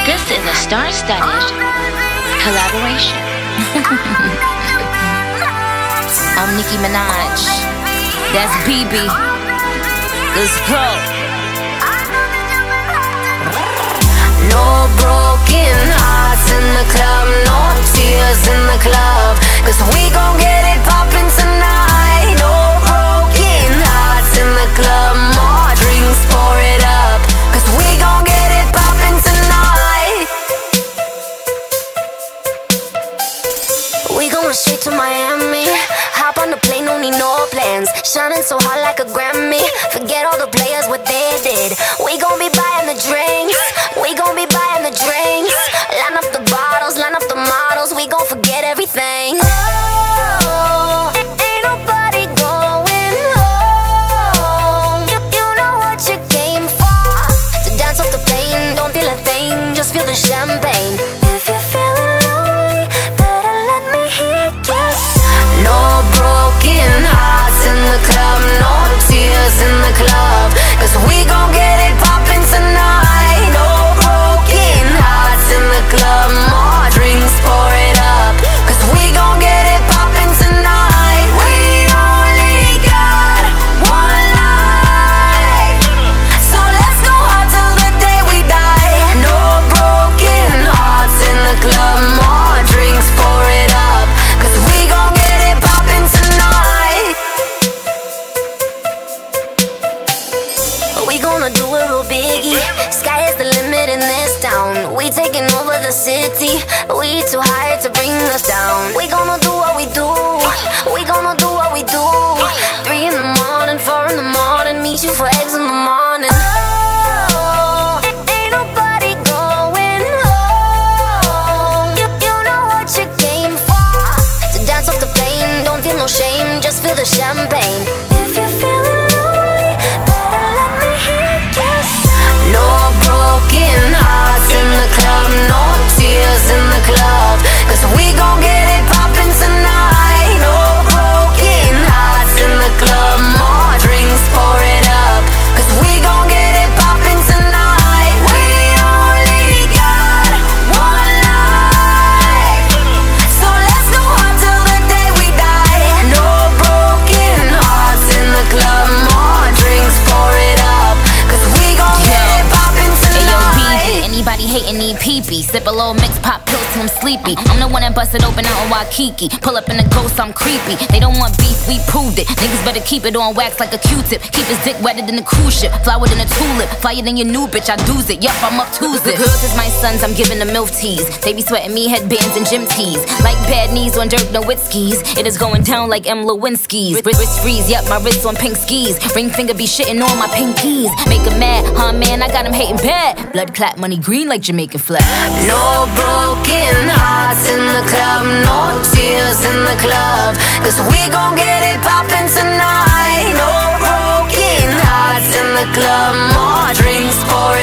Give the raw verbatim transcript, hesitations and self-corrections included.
This is a star-studded collaboration. I'm Nicki Minaj. That's B B. Let's go. No broken hearts in the club, no tears in the club, 'cause we gon' get it poppin' tonight. No broken hearts in the club, more drinks, pour it up, 'cause we gon' get it poppin' tonight. We going straight to Miami. Hop on the plane, no need no plans. Shining so hot like a Grammy. Forget all the players, what they did. We gon' be buying the drinks. We gon' be buying the drinks. Line up the bottles, line up the models. We gon' forget everything. Oh, ain't nobody going home. You, you know what you came for. To dance off the plane, don't feel a thing, just feel the champagne. If you're feeling lonely, better let me hear you. No broken hearts in the club, no tears in the club, 'cause we gon' get it poppin' tonight. No broken hearts in the club, more drinks, pour it up, 'cause we gon' get it poppin' tonight. We only got one life, so let's go hard till the day we die. No broken hearts in the club, more drinks, pour it up, 'cause we gon' get it poppin' tonight. We gonna do it real biggie. Sky is the limit in this town. We taking over the city. We too high to bring us down. We gonna do what we do. We gonna do what we do. Three in the morning, four in the morning. Meet you for eggs in the morning. Oh, ain't nobody going home. You, you know what you came for. To dance off the plane, don't feel no shame, just feel the champagne. If you're feeling lonely, better let me hear you. No broken hearts in the club, no tears in the club, 'cause we gon' get it poppin' tonight. No broken hearts in the club, more drinks, pour it up, 'cause we gon' get it poppin' tonight. We only got one life, so let's go hard till the day we die. No broken hearts in the club, more drinks, pour it up, 'cause we gon' get it poppin' tonight. Anybody hating need pee-pee. Sip a little mix, pop pills till I'm sleepy. I'm the one that busted open out in Waikiki. Pull up in the ghost, I'm creepy. They don't want beef, we proved it. Niggas better keep it on wax like a Q-tip. Keep his dick wetter than a cruise ship. Flower than a tulip. Flyer than your new bitch, I do's it. Yup, I'm up Tuesday. Girls is my sons, I'm giving them milk teas. They be sweating me headbands and gym tees. Like bad knees on Dirk Nowitzki's. It is going down like M. Lewinsky's. Wrist, wrist freeze, yup, my wrist on pink skis. Ring finger be shitting on my pinkies. Make 'em mad, huh man, I got 'em hating bad. Blood clap, money green like Jamaican flag. No broken hearts in the club, no tears in the club, 'cause we gon' get it poppin' tonight. No broken hearts in the club, more drinks, pour